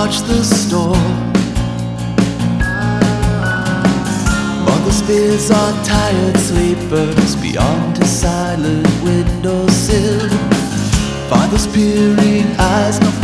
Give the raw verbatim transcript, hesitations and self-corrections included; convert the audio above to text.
watch the storm. Mother's fears are tired sleepers beyond a silent windowsill. Father's peering eyes, no